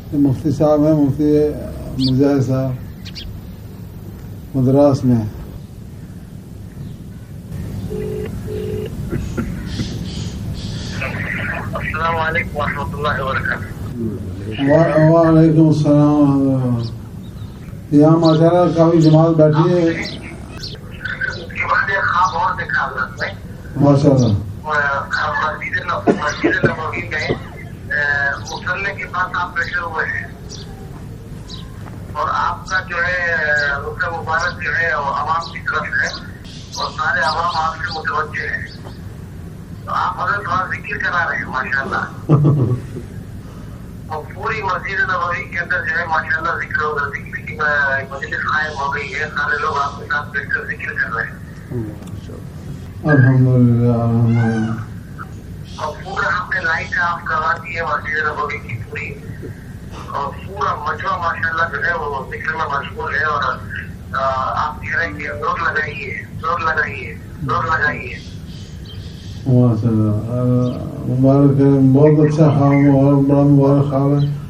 مفتی صاحب ہیں, مفتی مجاہد صاحب مدراس میں. السلام علیکم ورحمۃ اللہ وبرکاتہ. وعلیکم السلام. یہاں ماشاء اللہ کافی جماعت بیٹھی ہے خواب اور دیکھا حضرت میں ماشاء اللہ. مسجد نبوی میں مسلح کے پاس آپ بیٹھے ہوئے ہیں اور آپ کا جو ہے رخ مبارک جو ہے وہ عوام کی طرف ہے اور سارے عوام آپ سے متوجہ ہیں. تو آپ حضرت تھوڑا ذکر کرا رہے ہیں ماشاء اللہ. اور پوری مسجد نبوی کے اندر جو ہے ماشاء اللہ ذکر کی مجلس قائم ہو گئی ہے. سارے لوگ آپ کے ساتھ بیٹھ کر ذکر کر رہے ہیں. الحمدللہ. اور پورا ہم نے لائٹ آف کروا دی ہے مسجد نبوی کی پوری, اور پورا مجمع ماشاء اللہ جو ہے وہ ذکر میں مشغول ہے. اور آپ کہہ رہے ہیں کہ زور لگائیے زور لگائیے زور لگائیے. ماشاء اللہ مبارک ہے, بہت اچھا خواب, اور بڑا مبارک خواب ہے.